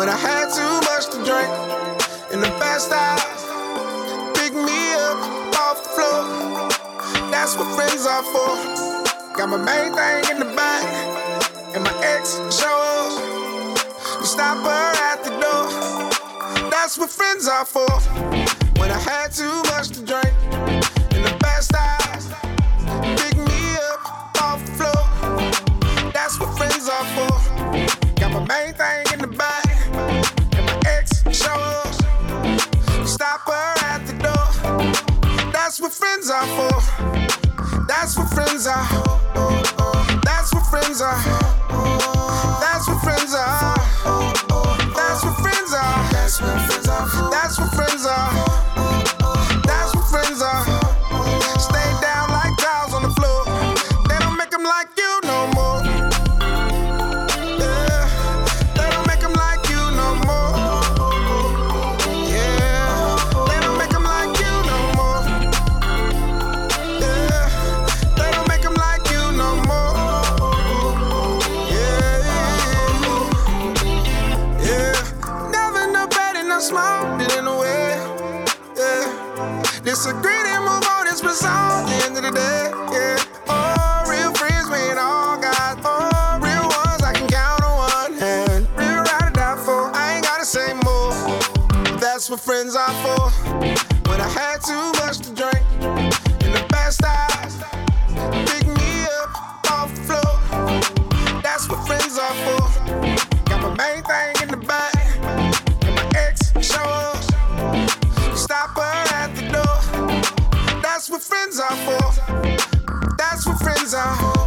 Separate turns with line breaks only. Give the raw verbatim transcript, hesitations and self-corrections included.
when I had too much to drink. In the best hours, pick me up off the floor. That's what friends are for. Got my main thing in the back, and my ex shows. You stop her at the door. That's what friends are for. When I had too much to drink. In the best hours, pick me up off the floor. That's what friends are for. Got my main thing in the back, and my ex shows. Stop her at the door. That's what friends are for. That's what friends are. That's what friends are. That's what friends are. That's what friends are. That's what friends are. That's what friends are. That's what friends are. Stay down like tiles on the floor. They don't make them like you no more. Yeah, they don't make them like you no more. Yeah, they don't make them like you no more. Yeah, they don't make them like you no more. Yeah, yeah. Never no bad and no small, it in a way. Yeah, disagree and move on, it's resolved at the end of the day. Yeah, all real friends, we ain't all got. All real ones, I can count on one hand. Real ride or die for, I ain't gotta say more. That's what friends are for. When I had too much to drink. In the best hours, pick me up off the floor. That's what friends are for. Got my main thing in the back, and my ex shows. Stop her at the door. That's what friends are for. That's what friends are.